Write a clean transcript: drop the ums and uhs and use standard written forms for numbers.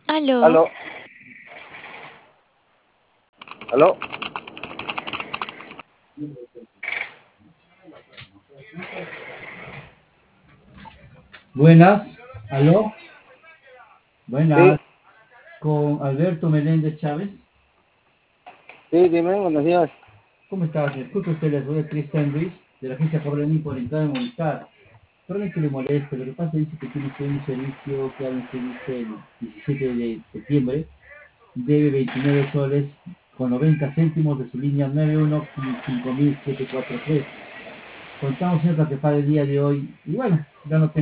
Aló, Aló, aló. Buenas, aló, Sí, buenas, con Alberto Meléndez Chávez. sí, dime, buenos días. ¿Cómo estás? Disculpe usted, le soy Cristian Luis, de la agencia Porvenir por entrar en Movistar. Perdón que le moleste, lo que pasa dice que tiene usted un servicio que ha vencido usted el 17 de septiembre, debe 29 soles con 90 céntimos de su línea 9155743. Contamos siempre que pague el día de hoy y bueno, ya no tengo